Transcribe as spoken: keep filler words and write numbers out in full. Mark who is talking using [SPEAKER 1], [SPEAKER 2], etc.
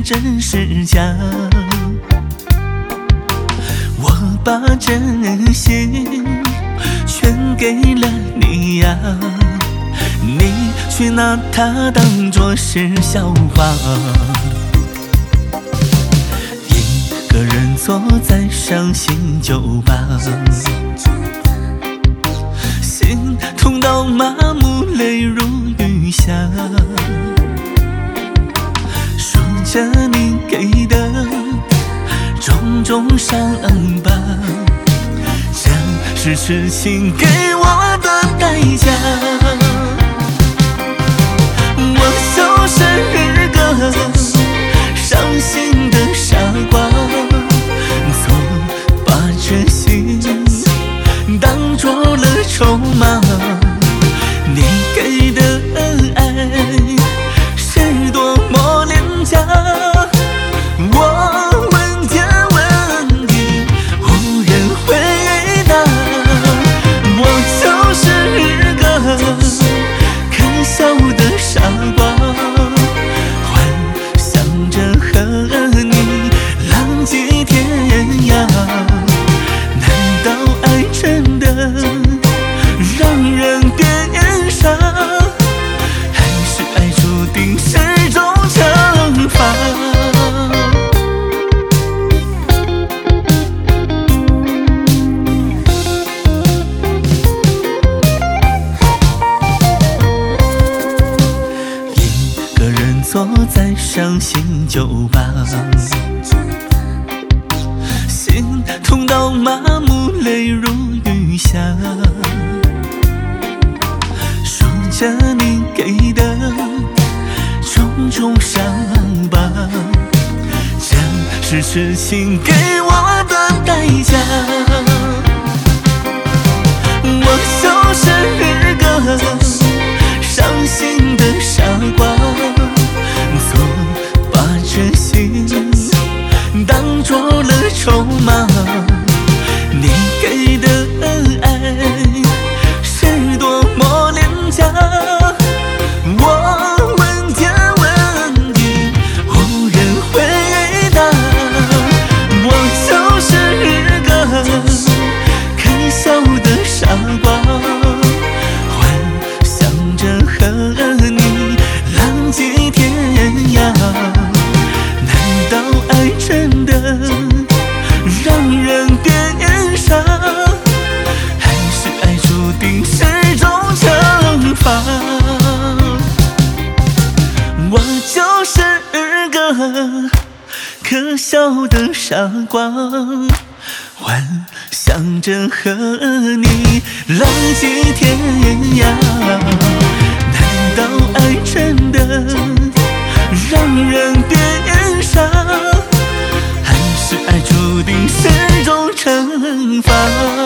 [SPEAKER 1] 真是假？我把真心全给了你呀，你却拿它当作是笑话。一个人坐在伤心酒吧，心痛到麻木，泪如雨下，数着你给的种种伤疤，这是痴情给我的代价。我就是个伤心的傻瓜，错把真心当作了筹码。你给的爱是多么廉价，我问天问地无人回答。我就是个可笑的傻瓜，幻想着和你浪迹天涯。难道爱真的让人变傻，还是爱注定是种惩罚？一个人坐在伤心酒吧，心痛到麻木，泪如雨下，数着你给的种种伤疤，这是痴情给我的代价。我就是个伤心的傻瓜，错把真心当作了筹码。你给的爱是多么廉价，我问天问地无人回答。我就是个可笑的傻瓜，幻想着和你浪迹天涯。难道爱真的让人变傻，还是爱注定是种惩罚？我就是个可笑的傻瓜，幻想着和你浪迹天涯。难道爱真的让人变傻，还是爱注定是种惩罚？